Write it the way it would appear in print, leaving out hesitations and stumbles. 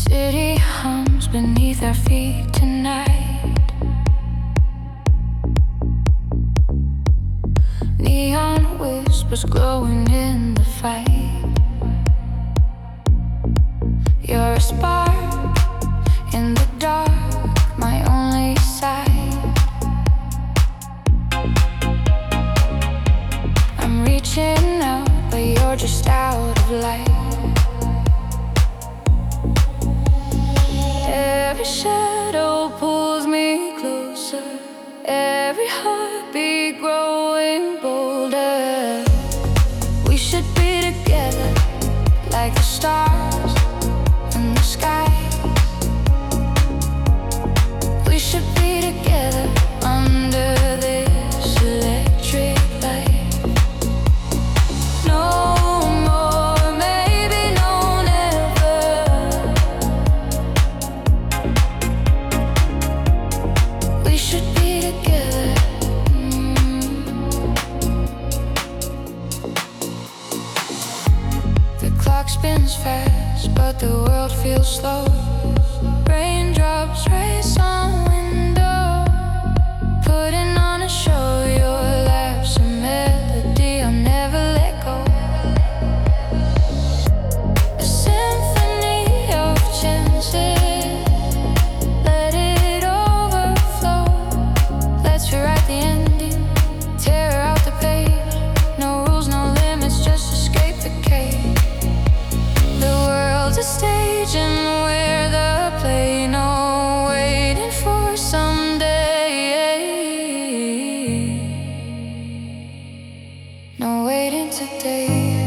city hums beneath our feet tonight. Neon whispers glowing in the fight. You're a spark in the dark, my only sight. I'm reaching out, but you're just out of light. Every shadow pulls me closer, every heartbeat growing bolder. We should be together like the stars in the sky. We should be together under this electric light. No more, maybe no never. We should be together. The clock spins fast, but the world feels slow. Raindrops race on window, putting on a show. Your laugh's a melody I'll never let go. A symphony of chances, let it overflow. Let's rewrite the ending, tear out the page. No rules, no limits, just escape the cage. The world's a stage and we're the play. No waiting for someday. No waiting today.